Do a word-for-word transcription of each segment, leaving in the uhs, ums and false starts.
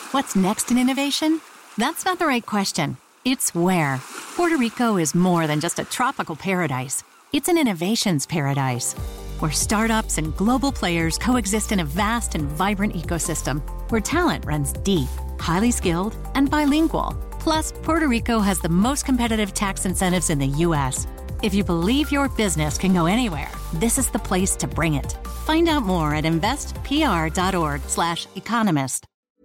What's next in innovation? That's not the right question. It's where. Puerto Rico is more than just a tropical paradise. It's an innovations paradise, where startups and global players coexist in a vast and vibrant ecosystem, where talent runs deep, highly skilled, and bilingual. Plus, Puerto Rico has the most competitive tax incentives in the U S. If you believe your business can go anywhere, this is the place to bring it. Find out more at investpr.org slash economist.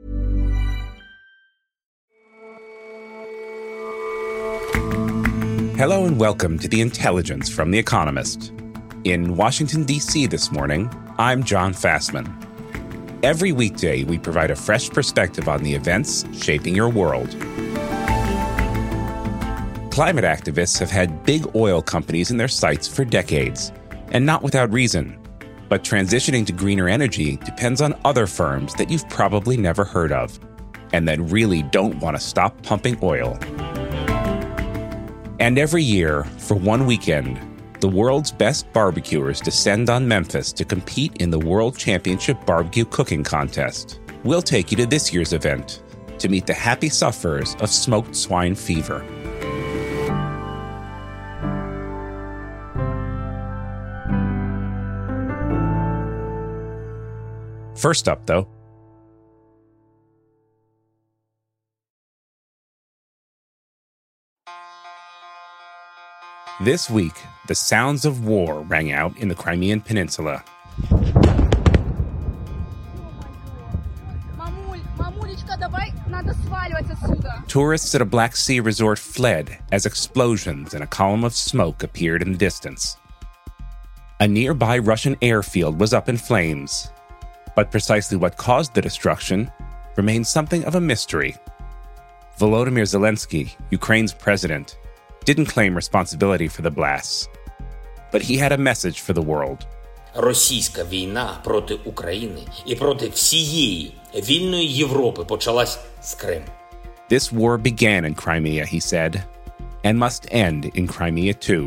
Hello and welcome to The Intelligence from The Economist. In Washington, D C this morning, I'm John Fassman. Every weekday, we provide a fresh perspective on the events shaping your world. Climate activists have had big oil companies in their sights for decades, and not without reason. But transitioning to greener energy depends on other firms that you've probably never heard of, and that really don't want to stop pumping oil. And every year, for one weekend, the world's best barbecuers descend on Memphis to compete in the World Championship Barbecue Cooking Contest. We'll take you to this year's event to meet the happy sufferers of smoked swine fever. First up, though, this week, the sounds of war rang out in the Crimean Peninsula. Tourists at a Black Sea resort fled as explosions and a column of smoke appeared in the distance. A nearby Russian airfield was up in flames, but precisely what caused the destruction remains something of a mystery. Volodymyr Zelensky, Ukraine's president, didn't claim responsibility for the blasts, but he had a message for the world. Російська війна проти України і проти всієї вільної Європи почалась з Криму. This war began in Crimea, he said, and must end in Crimea too.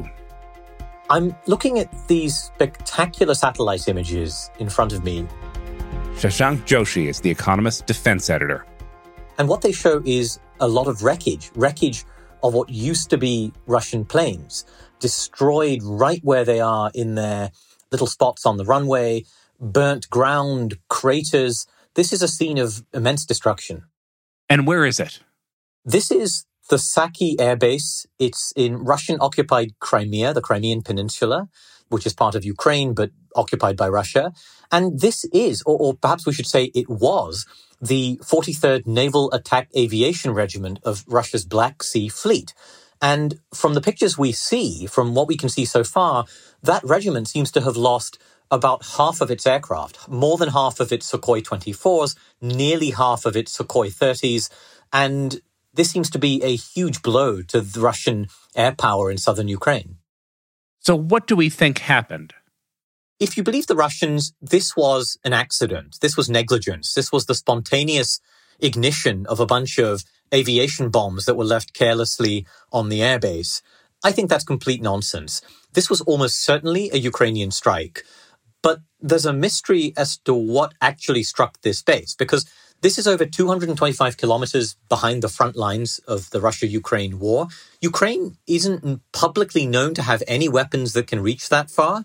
I'm looking at these spectacular satellite images in front of me. Shashank Joshi is The Economist's defense editor. And what they show is a lot of wreckage, wreckage of what used to be Russian planes, destroyed right where they are in their little spots on the runway, burnt ground, craters. This is a scene of immense destruction. And where is it? This is the Saki Air Base. It's in Russian-occupied Crimea, the Crimean Peninsula, which is part of Ukraine but occupied by Russia. And this is, or, or perhaps we should say it was, the forty-third Naval Attack Aviation Regiment of Russia's Black Sea Fleet. And from the pictures we see, from what we can see so far, that regiment seems to have lost about half of its aircraft, more than half of its Sukhoi twenty-fours, nearly half of its Sukhoi thirties, and this seems to be a huge blow to the Russian air power in southern Ukraine. So what do we think happened? If you believe the Russians, this was an accident. This was negligence. This was the spontaneous ignition of a bunch of aviation bombs that were left carelessly on the airbase. I think that's complete nonsense. This was almost certainly a Ukrainian strike. But there's a mystery as to what actually struck this base, because this is over two hundred twenty-five kilometers behind the front lines of the Russia-Ukraine war. Ukraine isn't publicly known to have any weapons that can reach that far.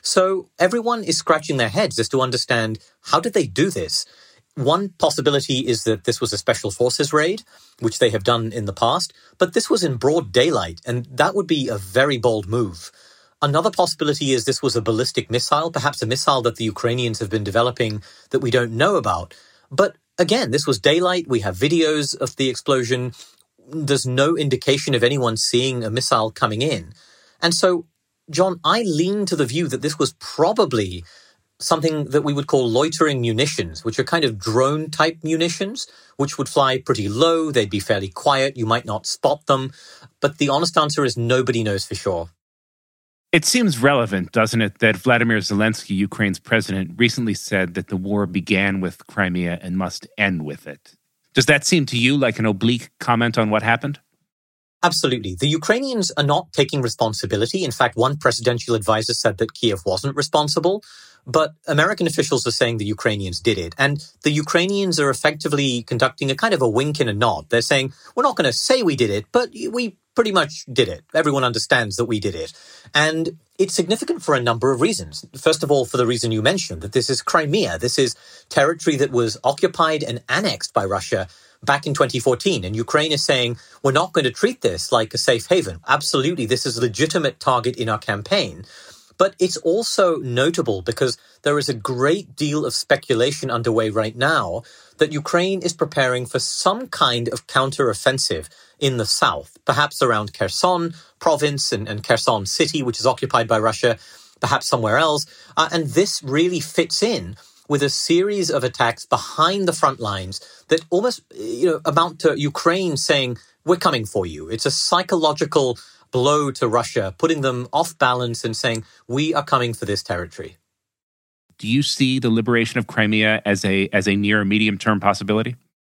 So everyone is scratching their heads as to understand, how did they do this? One possibility is that this was a special forces raid, which they have done in the past, but this was in broad daylight, and that would be a very bold move. Another possibility is this was a ballistic missile, perhaps a missile that the Ukrainians have been developing that we don't know about. But again, this was daylight. We have videos of the explosion. There's no indication of anyone seeing a missile coming in. And so, John, I lean to the view that this was probably something that we would call loitering munitions, which are kind of drone-type munitions, which would fly pretty low. They'd be fairly quiet. You might not spot them. But the honest answer is nobody knows for sure. It seems relevant, doesn't it, that Vladimir Zelensky, Ukraine's president, recently said that the war began with Crimea and must end with it. Does that seem to you like an oblique comment on what happened? Absolutely. The Ukrainians are not taking responsibility. In fact, one presidential advisor said that Kiev wasn't responsible. But American officials are saying the Ukrainians did it. And the Ukrainians are effectively conducting a kind of a wink and a nod. They're saying, we're not going to say we did it, but we pretty much did it. Everyone understands that we did it. And it's significant for a number of reasons. First of all, for the reason you mentioned, that this is Crimea. This is territory that was occupied and annexed by Russia back in twenty fourteen. And Ukraine is saying, we're not going to treat this like a safe haven. Absolutely, this is a legitimate target in our campaign. But it's also notable because there is a great deal of speculation underway right now that Ukraine is preparing for some kind of counteroffensive in the south, perhaps around Kherson province and, and Kherson city, which is occupied by Russia, perhaps somewhere else. Uh, and this really fits in with a series of attacks behind the front lines that almost, you know, amount to Ukraine saying, we're coming for you. It's a psychological blow to Russia, putting them off balance and saying, we are coming for this territory. Do you see the liberation of Crimea as a as a near medium-term possibility?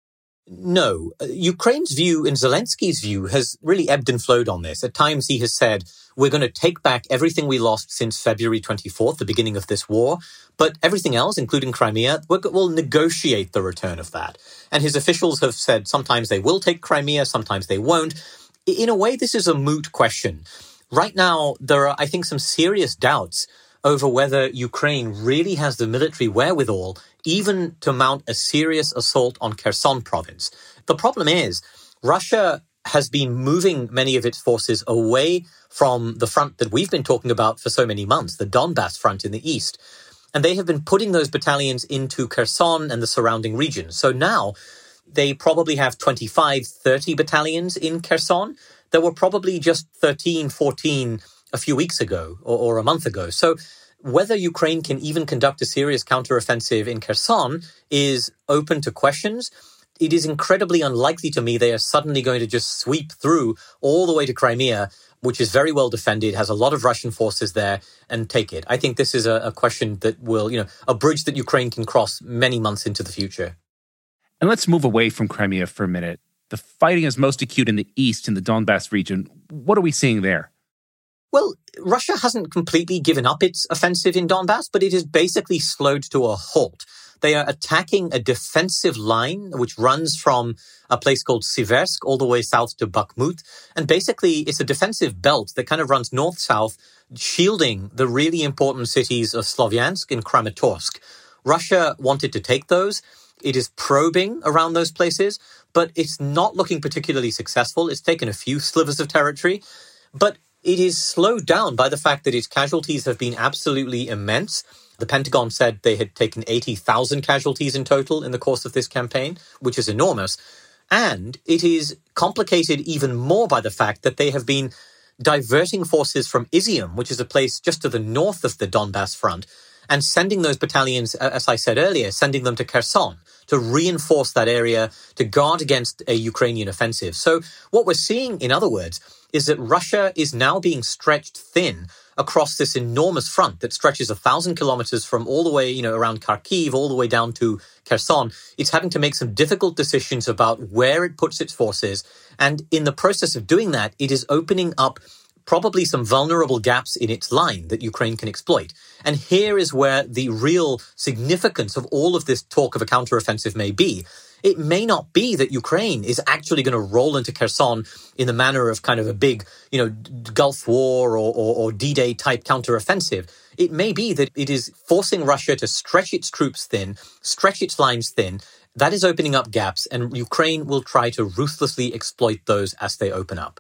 No. Uh, Ukraine's view and Zelensky's view has really ebbed and flowed on this. At times he has said, we're going to take back everything we lost since February twenty-fourth, the beginning of this war, but everything else, including Crimea, we'll negotiate the return of that. And his officials have said sometimes they will take Crimea, sometimes they won't. In a way, this is a moot question. Right now, there are, I think, some serious doubts over whether Ukraine really has the military wherewithal even to mount a serious assault on Kherson province. The problem is, Russia has been moving many of its forces away from the front that we've been talking about for so many months, the Donbass front in the east. And they have been putting those battalions into Kherson and the surrounding regions. So now they probably have twenty-five, thirty battalions in Kherson. There were probably just thirteen, fourteen a few weeks ago or, or a month ago. So whether Ukraine can even conduct a serious counteroffensive in Kherson is open to questions. It is incredibly unlikely to me they are suddenly going to just sweep through all the way to Crimea, which is very well defended, has a lot of Russian forces there, and take it. I think this is a, a question that will, you know, a bridge that Ukraine can cross many months into the future. And let's move away from Crimea for a minute. The fighting is most acute in the east, in the Donbass region. What are we seeing there? Well, Russia hasn't completely given up its offensive in Donbass, but it has basically slowed to a halt. They are attacking a defensive line which runs from a place called Siversk all the way south to Bakhmut. And basically, it's a defensive belt that kind of runs north-south, shielding the really important cities of Slovyansk and Kramatorsk. Russia wanted to take those. It is probing around those places, but it's not looking particularly successful. It's taken a few slivers of territory, but it is slowed down by the fact that its casualties have been absolutely immense. The Pentagon said they had taken eighty thousand casualties in total in the course of this campaign, which is enormous. And it is complicated even more by the fact that they have been diverting forces from Izium, which is a place just to the north of the Donbass front, and sending those battalions, as I said earlier, sending them to Kherson to reinforce that area, to guard against a Ukrainian offensive. So what we're seeing, in other words, is that Russia is now being stretched thin across this enormous front that stretches a thousand kilometers from all the way, you know, around Kharkiv, all the way down to Kherson. It's having to make some difficult decisions about where it puts its forces. And in the process of doing that, it is opening up probably some vulnerable gaps in its line that Ukraine can exploit. And here is where the real significance of all of this talk of a counteroffensive may be. It may not be that Ukraine is actually going to roll into Kherson in the manner of kind of a big, you know, Gulf War or, or, or D-Day type counteroffensive. It may be that it is forcing Russia to stretch its troops thin, stretch its lines thin. That is opening up gaps, and Ukraine will try to ruthlessly exploit those as they open up.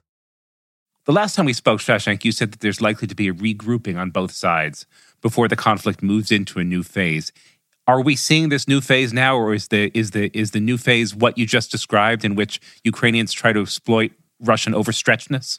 The last time we spoke, Shashank, you said that there's likely to be a regrouping on both sides before the conflict moves into a new phase. Are we seeing this new phase now, or is the is the is the new phase what you just described, in which Ukrainians try to exploit Russian overstretchedness?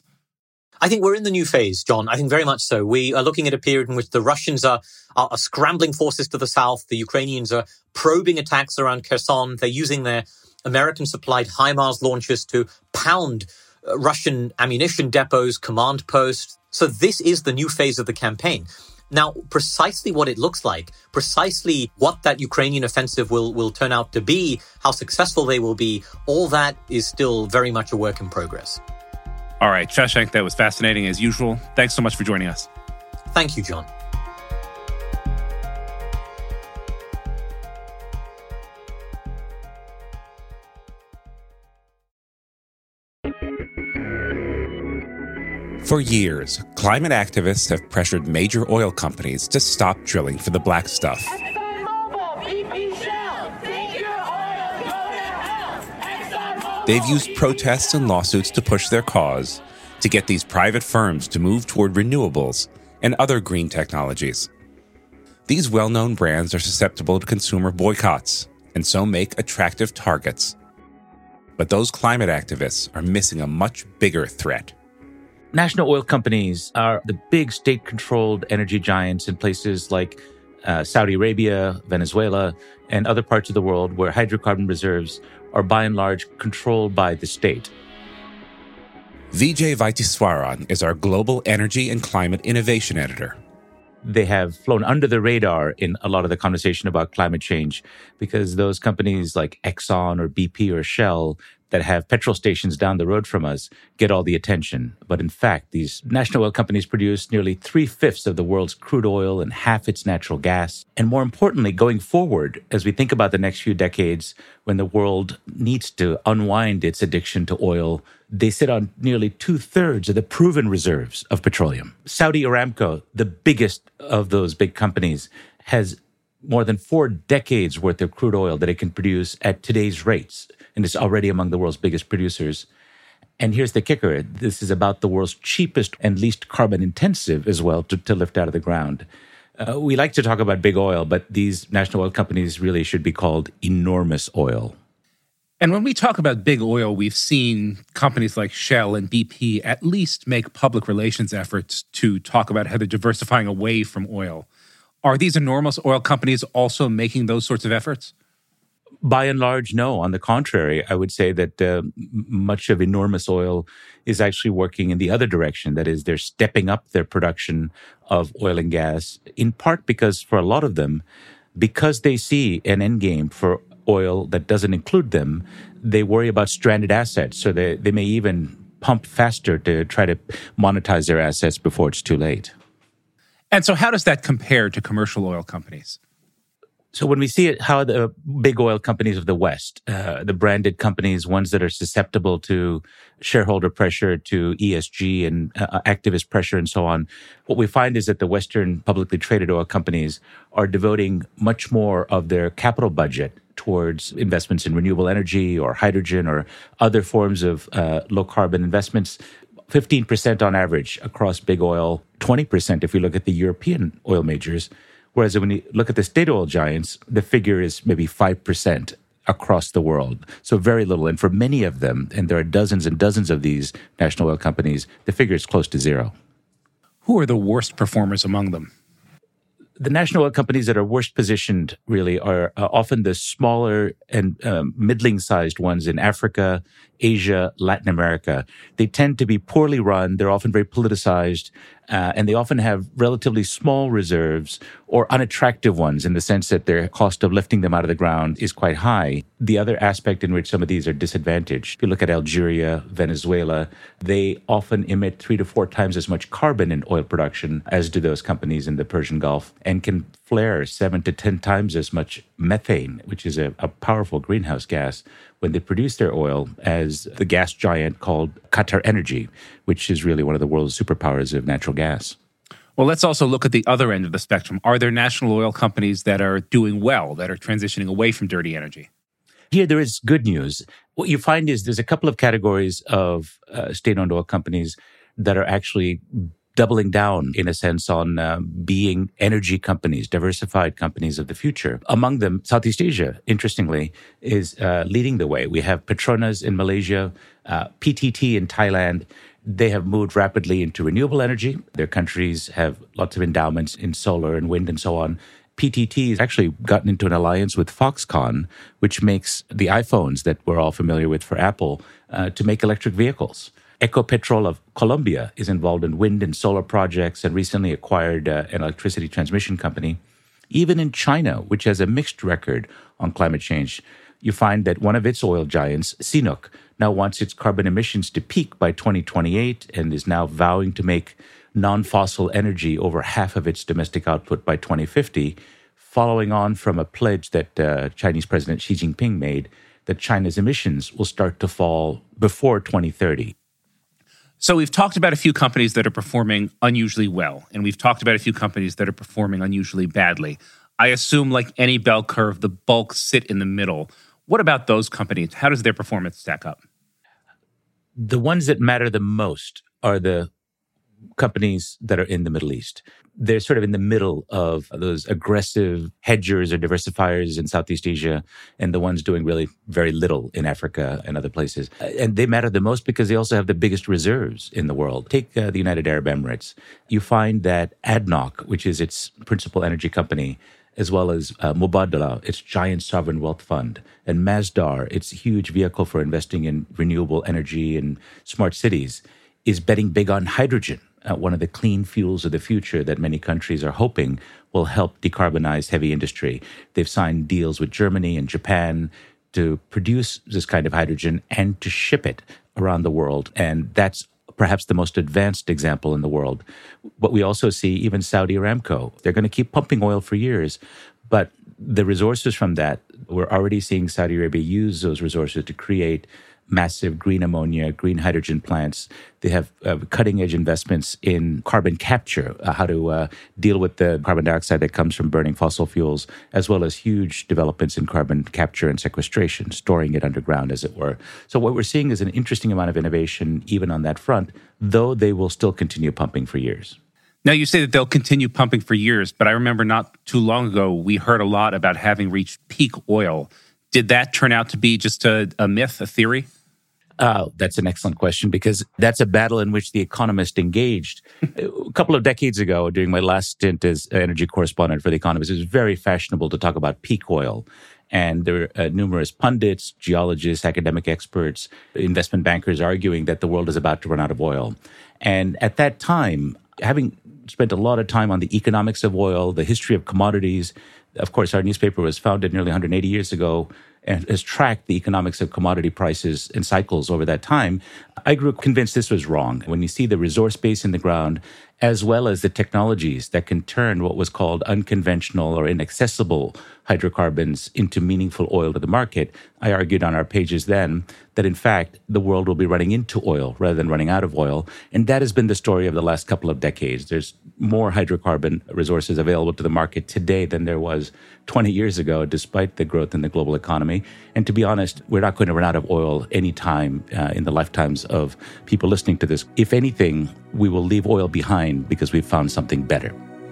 I think we're in the new phase, John. I think very much so. We are looking at a period in which the Russians are, are, are scrambling forces to the south. The Ukrainians are probing attacks around Kherson. They're using their American-supplied HIMARS launchers to pound uh, Russian ammunition depots, command posts. So this is the new phase of the campaign. Now, precisely what it looks like, precisely what that Ukrainian offensive will, will turn out to be, how successful they will be, all that is still very much a work in progress. All right, Shashank, that was fascinating as usual. Thanks so much for joining us. Thank you, John. For years, climate activists have pressured major oil companies to stop drilling for the black stuff. They've used protests and lawsuits to push their cause, to get these private firms to move toward renewables and other green technologies. These well-known brands are susceptible to consumer boycotts, and so make attractive targets. But those climate activists are missing a much bigger threat. National oil companies are the big state-controlled energy giants in places like uh, Saudi Arabia, Venezuela, and other parts of the world where hydrocarbon reserves are by and large controlled by the state. Vijay Vaitiswaran is our Global Energy and Climate Innovation Editor. They have flown under the radar in a lot of the conversation about climate change because those companies like Exxon or B P or Shell that have petrol stations down the road from us get all the attention. But in fact, these national oil companies produce nearly three-fifths of the world's crude oil and half its natural gas. And more importantly, going forward, as we think about the next few decades, when the world needs to unwind its addiction to oil, they sit on nearly two-thirds of the proven reserves of petroleum. Saudi Aramco, the biggest of those big companies, has more than four decades worth of crude oil that it can produce at today's rates, and it's already among the world's biggest producers. And here's the kicker. This is about the world's cheapest and least carbon intensive as well to, to lift out of the ground. Uh, we like to talk about big oil, but these national oil companies really should be called enormous oil. And when we talk about big oil, we've seen companies like Shell and B P at least make public relations efforts to talk about how they're diversifying away from oil. Are these enormous oil companies also making those sorts of efforts? By and large, no. On the contrary, I would say that uh, much of enormous oil is actually working in the other direction. That is, they're stepping up their production of oil and gas, in part because for a lot of them, because they see an end game for oil that doesn't include them, they worry about stranded assets. So they, they may even pump faster to try to monetize their assets before it's too late. And so how does that compare to commercial oil companies? So when we see it, how the big oil companies of the West, uh, the branded companies, ones that are susceptible to shareholder pressure, to E S G and uh, activist pressure and so on, what we find is that the Western publicly traded oil companies are devoting much more of their capital budget towards investments in renewable energy or hydrogen or other forms of uh, low-carbon investments. fifteen percent on average across big oil, twenty percent if we look at the European oil majors. Whereas when you look at the state oil giants, the figure is maybe five percent across the world. So very little. And for many of them, and there are dozens and dozens of these national oil companies, the figure is close to zero. Who are the worst performers among them? The national oil companies that are worst positioned really are uh, often the smaller and um, middling-sized ones in Africa, Asia, Latin America. They tend to be poorly run. They're often very politicized, uh, and they often have relatively small reserves or unattractive ones in the sense that their cost of lifting them out of the ground is quite high. The other aspect in which some of these are disadvantaged, if you look at Algeria, Venezuela, they often emit three to four times as much carbon in oil production as do those companies in the Persian Gulf, and can flare seven to ten times as much methane, which is a, a powerful greenhouse gas, when they produce their oil as the gas giant called Qatar Energy, which is really one of the world's superpowers of natural gas. Well, let's also look at the other end of the spectrum. Are there national oil companies that are doing well, that are transitioning away from dirty energy? Here, there is good news. What you find is there's a couple of categories of uh, state-owned oil companies that are actually doubling down, in a sense, on uh, being energy companies, diversified companies of the future. Among them, Southeast Asia, interestingly, is uh, leading the way. We have Petronas in Malaysia, uh, P T T in Thailand. They have moved rapidly into renewable energy. Their countries have lots of endowments in solar and wind and so on. P T T has actually gotten into an alliance with Foxconn, which makes the iPhones that we're all familiar with for Apple, uh, to make electric vehicles. Ecopetrol of Colombia is involved in wind and solar projects and recently acquired uh, an electricity transmission company. Even in China, which has a mixed record on climate change, you find that one of its oil giants, CNOOC, now wants its carbon emissions to peak by twenty twenty-eight and is now vowing to make non-fossil energy over half of its domestic output by twenty fifty, following on from a pledge that uh, Chinese President Xi Jinping made that China's emissions will start to fall before twenty thirty. So we've talked about a few companies that are performing unusually well, and we've talked about a few companies that are performing unusually badly. I assume, like any bell curve, the bulk sit in the middle. What about those companies? How does their performance stack up? The ones that matter the most are the companies that are in the Middle East. They're sort of in the middle of those aggressive hedgers or diversifiers in Southeast Asia and the ones doing really very little in Africa and other places. And they matter the most because they also have the biggest reserves in the world. Take uh, the United Arab Emirates. You find that A D N O C, which is its principal energy company, as well as uh, Mubadala, its giant sovereign wealth fund, and Masdar, its huge vehicle for investing in renewable energy and smart cities, is betting big on hydrogen, uh, one of the clean fuels of the future that many countries are hoping will help decarbonize heavy industry. They've signed deals with Germany and Japan to produce this kind of hydrogen and to ship it around the world. And that's perhaps the most advanced example in the world. But we also see even Saudi Aramco. They're going to keep pumping oil for years, but the resources from that, we're already seeing Saudi Arabia use those resources to create massive green ammonia, green hydrogen plants. They have uh, cutting-edge investments in carbon capture, uh, how to uh, deal with the carbon dioxide that comes from burning fossil fuels, as well as huge developments in carbon capture and sequestration, storing it underground, as it were. So what we're seeing is an interesting amount of innovation even on that front, though they will still continue pumping for years. Now, you say that they'll continue pumping for years, but I remember not too long ago, we heard a lot about having reached peak oil. Did that turn out to be just a, a myth, a theory? Uh, that's an excellent question, because that's a battle in which The Economist engaged. A couple of decades ago, during my last stint as energy correspondent for The Economist, it was very fashionable to talk about peak oil. And there were uh, numerous pundits, geologists, academic experts, investment bankers arguing that the world is about to run out of oil. And at that time, having spent a lot of time on the economics of oil, the history of commodities, of course, our newspaper was founded nearly one hundred eighty years ago and has tracked the economics of commodity prices and cycles over that time. I grew convinced this was wrong. When you see the resource base in the ground, as well as the technologies that can turn what was called unconventional or inaccessible hydrocarbons into meaningful oil to the market, I argued on our pages then that, in fact, the world will be running into oil rather than running out of oil. And that has been the story of the last couple of decades. There's more hydrocarbon resources available to the market today than there was twenty years ago, despite the growth in the global economy. And to be honest, we're not going to run out of oil anytime uh, in the lifetimes of people listening to this. If anything, we will leave oil behind because we've found something better.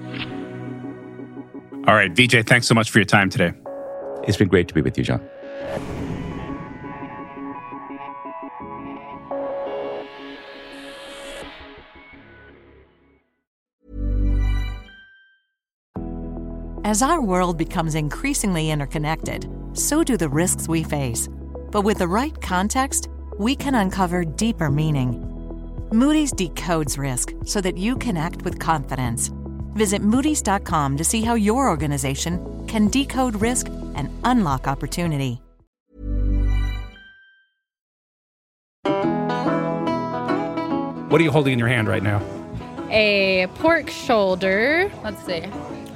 All right, Vijay, thanks so much for your time today. It's been great to be with you, John. As our world becomes increasingly interconnected, so do the risks we face. But with the right context, we can uncover deeper meaning. Moody's decodes risk so that you can act with confidence. Visit Moody's dot com to see how your organization can decode risk and unlock opportunity. What are you holding in your hand right now? A pork shoulder. Let's see.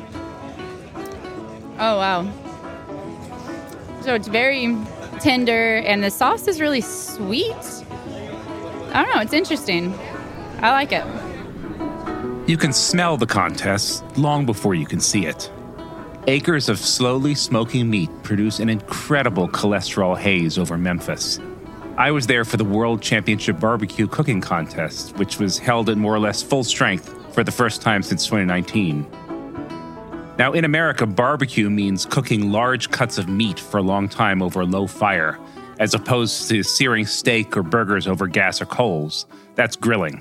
Oh, wow. So it's very tender, and the sauce is really sweet. I don't know. It's interesting. I like it. You can smell the contest long before you can see it. Acres of slowly smoking meat produce an incredible cholesterol haze over Memphis. I was there for the World Championship Barbecue Cooking Contest, which was held at more or less full strength for the first time since twenty nineteen. Now, in America, barbecue means cooking large cuts of meat for a long time over a low fire, as opposed to searing steak or burgers over gas or coals. That's grilling.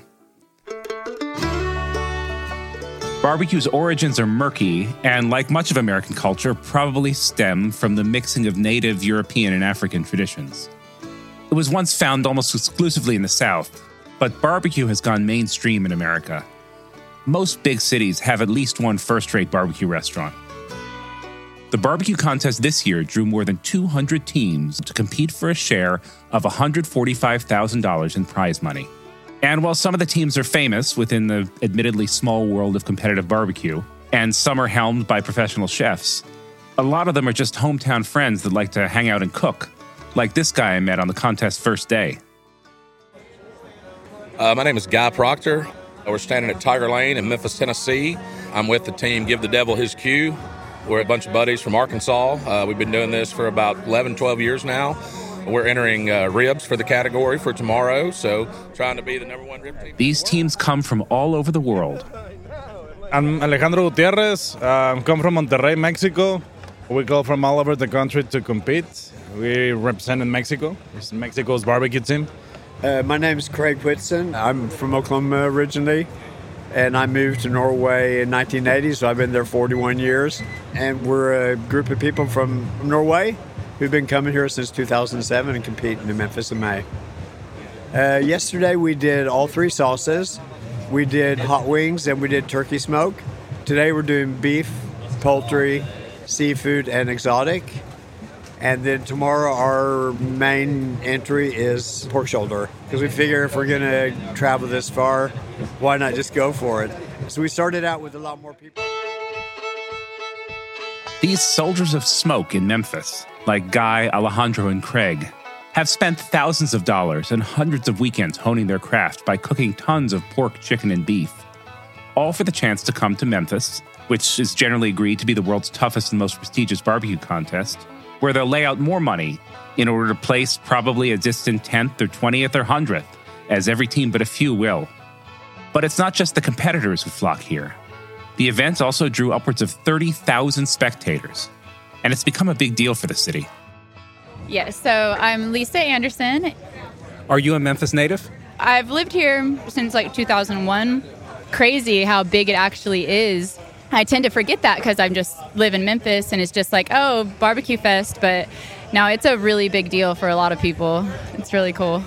Barbecue's origins are murky, and like much of American culture, probably stem from the mixing of native European and African traditions. It was once found almost exclusively in the South, but barbecue has gone mainstream in America. Most big cities have at least one first-rate barbecue restaurant. The barbecue contest this year drew more than two hundred teams to compete for a share of one hundred forty-five thousand dollars in prize money. And while some of the teams are famous within the admittedly small world of competitive barbecue, and some are helmed by professional chefs, a lot of them are just hometown friends that like to hang out and cook, like this guy I met on the contest first day. Uh, my name is Guy Proctor. We're standing at Tiger Lane in Memphis, Tennessee. I'm with the team Give the Devil His Cue. We're a bunch of buddies from Arkansas. Uh, we've been doing this for about eleven, twelve years now. We're entering uh, ribs for the category for tomorrow, so trying to be the number one rib team. These teams come from all over the world. I'm Alejandro Gutierrez. Uh, I come from Monterrey, Mexico. We go from all over the country to compete. We represent Mexico. It's Mexico's barbecue team. Uh, my name is Craig Whitson. I'm from Oklahoma originally, and I moved to Norway in nineteen eighty, so I've been there forty-one years. And we're a group of people from Norway who've been coming here since two thousand seven and competing in Memphis in May. Uh, yesterday we did all three sauces. We did hot wings and we did turkey smoke. Today we're doing beef, poultry, seafood, and exotic. And then tomorrow our main entry is pork shoulder, because we figure if we're going to travel this far, why not just go for it? So we started out with a lot more people. These soldiers of smoke in Memphis, like Guy, Alejandro, and Craig, have spent thousands of dollars and hundreds of weekends honing their craft by cooking tons of pork, chicken, and beef, all for the chance to come to Memphis, which is generally agreed to be the world's toughest and most prestigious barbecue contest, where they'll lay out more money in order to place probably a distant tenth or twentieth or hundredth, as every team but a few will. But it's not just the competitors who flock here. The event also drew upwards of thirty thousand spectators, and it's become a big deal for the city. Yeah, so I'm Lisa Anderson. Are you a Memphis native? I've lived here since like two thousand one. Crazy how big it actually is. I tend to forget that because I'm just live in Memphis and it's just like, oh, barbecue fest. But now it's a really big deal for a lot of people. It's really cool.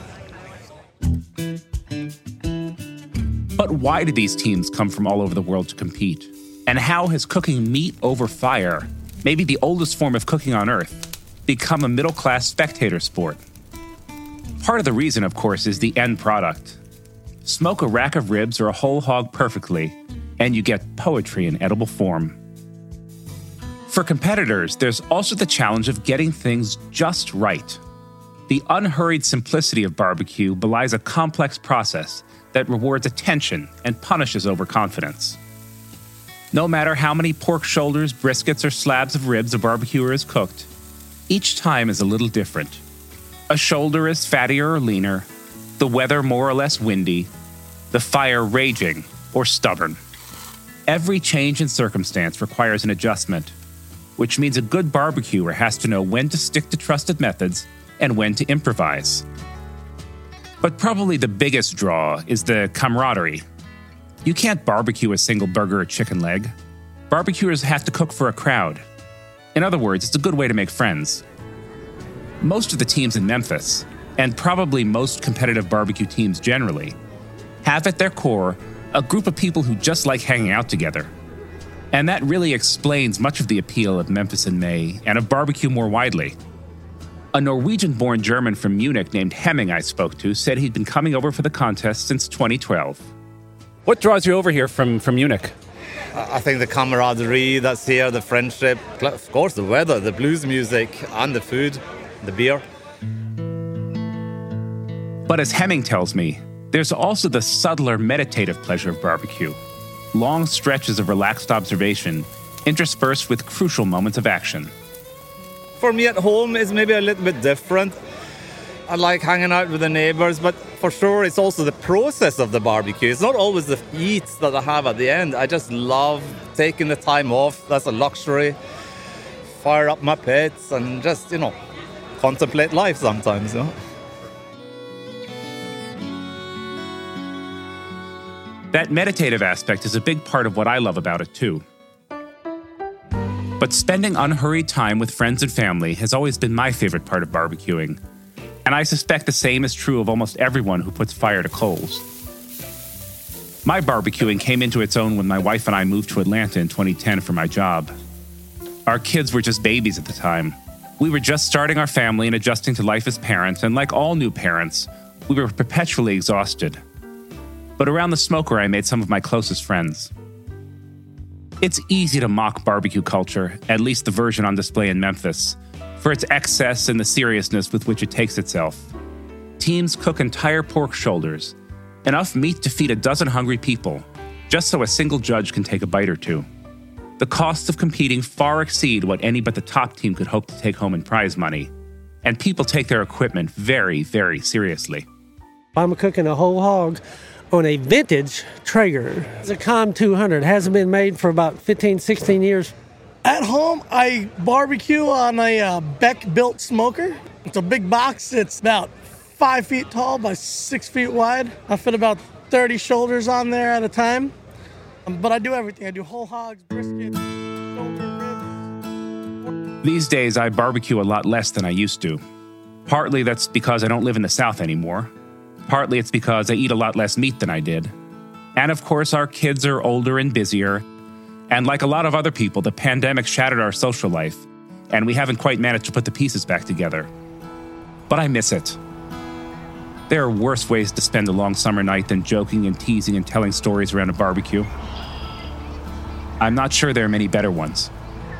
But why do these teams come from all over the world to compete? And how has cooking meat over fire, maybe the oldest form of cooking on Earth, become a middle-class spectator sport? Part of the reason, of course, is the end product. Smoke a rack of ribs or a whole hog perfectly, and you get poetry in edible form. For competitors, there's also the challenge of getting things just right. The unhurried simplicity of barbecue belies a complex process that rewards attention and punishes overconfidence. No matter how many pork shoulders, briskets, or slabs of ribs a barbecuer has cooked, each time is a little different. A shoulder is fattier or leaner, the weather more or less windy, the fire raging or stubborn. Every change in circumstance requires an adjustment, which means a good barbecuer has to know when to stick to trusted methods and when to improvise. But probably the biggest draw is the camaraderie. You can't barbecue a single burger or chicken leg. Barbecuers have to cook for a crowd. In other words, it's a good way to make friends. Most of the teams in Memphis, and probably most competitive barbecue teams generally, have at their core a group of people who just like hanging out together. And that really explains much of the appeal of Memphis in May and of barbecue more widely. A Norwegian-born German from Munich named Hemming I spoke to said he'd been coming over for the contest since twenty twelve. What draws you over here from, from Munich? I think the camaraderie that's here, the friendship, of course the weather, the blues music, and the food, the beer. But as Hemming tells me, there's also the subtler meditative pleasure of barbecue. Long stretches of relaxed observation interspersed with crucial moments of action. For me at home, it's maybe a little bit different. I like hanging out with the neighbors, but for sure it's also the process of the barbecue. It's not always the eats that I have at the end. I just love taking the time off. That's a luxury. Fire up my pits and just, you know, contemplate life sometimes, you know. That meditative aspect is a big part of what I love about it, too. But spending unhurried time with friends and family has always been my favorite part of barbecuing. And I suspect the same is true of almost everyone who puts fire to coals. My barbecuing came into its own when my wife and I moved to Atlanta in twenty ten for my job. Our kids were just babies at the time. We were just starting our family and adjusting to life as parents, and like all new parents, we were perpetually exhausted. But around the smoker, I made some of my closest friends. It's easy to mock barbecue culture, at least the version on display in Memphis, for its excess and the seriousness with which it takes itself. Teams cook entire pork shoulders, enough meat to feed a dozen hungry people, just so a single judge can take a bite or two. The costs of competing far exceed what any but the top team could hope to take home in prize money, and people take their equipment very, very seriously. I'm cooking a whole hog on a vintage Traeger. It's a Com two hundred. Hasn't been made for about fifteen, sixteen years. At home, I barbecue on a uh, Beck-built smoker. It's a big box. It's about five feet tall by six feet wide. I fit about thirty shoulders on there at a time. Um, but I do everything. I do whole hogs, brisket, shoulder, ribs. These days, I barbecue a lot less than I used to. Partly that's because I don't live in the South anymore. Partly it's because I eat a lot less meat than I did. And of course, our kids are older and busier. And like a lot of other people, the pandemic shattered our social life, and we haven't quite managed to put the pieces back together. But I miss it. There are worse ways to spend a long summer night than joking and teasing and telling stories around a barbecue. I'm not sure there are many better ones.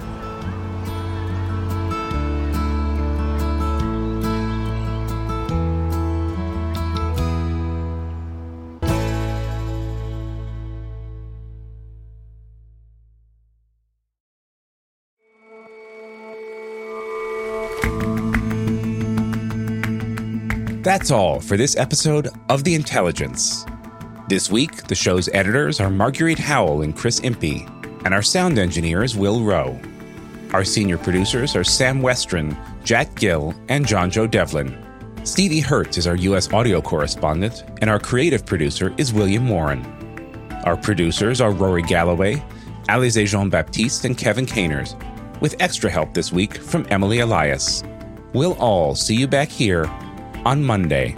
That's all for this episode of The Intelligence. This week, the show's editors are Marguerite Howell and Chris Impey, and our sound engineer is Will Rowe. Our senior producers are Sam Westron, Jack Gill, and John Joe Devlin. Stevie Hertz is our U S audio correspondent, and our creative producer is William Warren. Our producers are Rory Galloway, Alize Jean-Baptiste, and Kevin Caners, with extra help this week from Emily Elias. We'll all see you back here on Monday.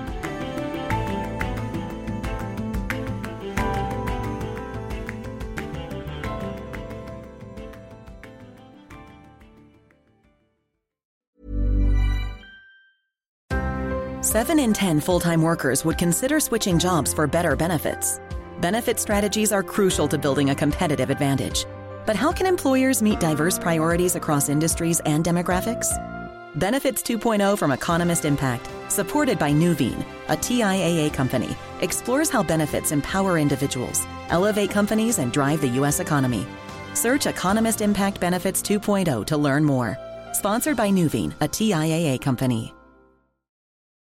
Seven in ten full-time workers would consider switching jobs for better benefits. Benefit strategies are crucial to building a competitive advantage. But how can employers meet diverse priorities across industries and demographics? Benefits two point oh from Economist Impact, supported by Nuveen, a T I A A company, explores how benefits empower individuals, elevate companies, and drive the U S economy. Search Economist Impact Benefits two point oh to learn more. Sponsored by Nuveen, a T I A A company.